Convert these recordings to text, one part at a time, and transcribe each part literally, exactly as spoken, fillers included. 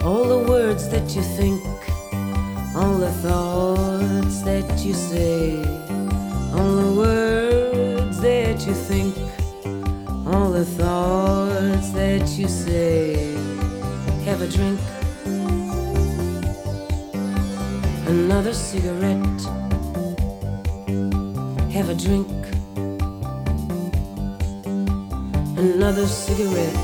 All the words that you think, all the thoughts that you say, all the words that you think, all the thoughts that you say. Have a drink, another cigarette. Have a drink, another cigarette.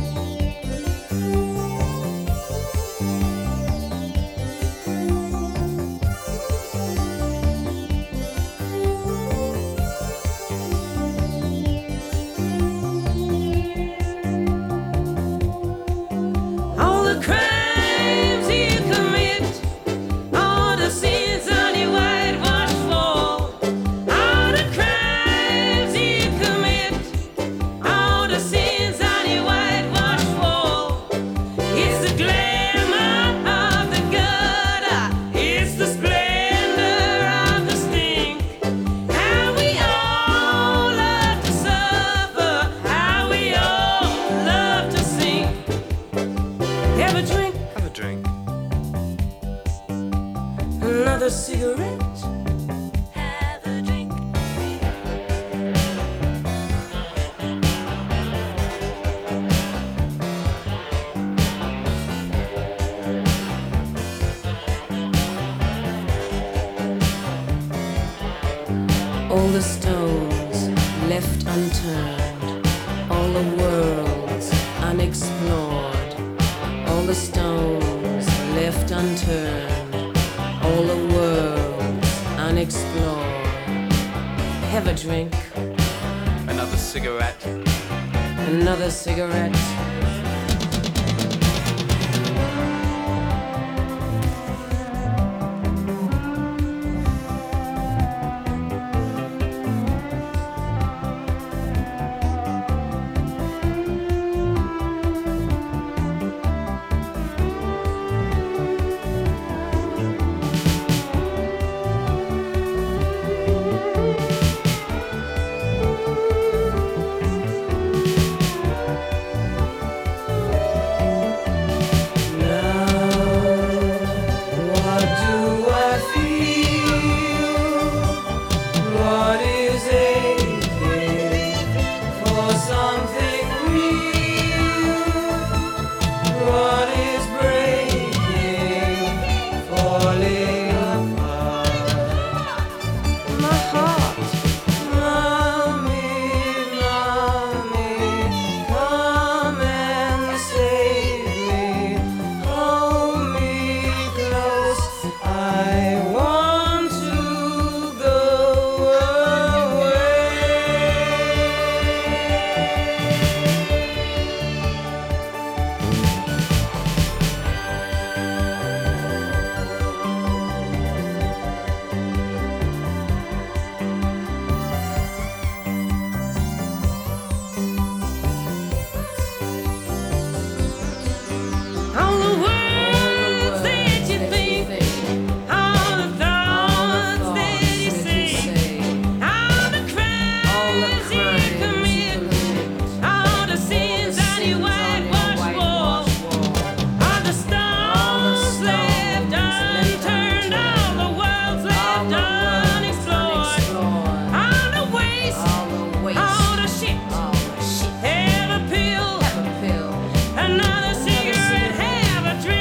Another cigarette. Have a drink. All the stones left unturned, all the worlds unexplored, all the stones left unturned, all the worlds unexplored. Have a drink, another cigarette, another cigarette.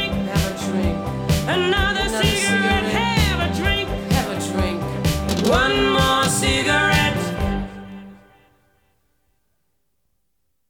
One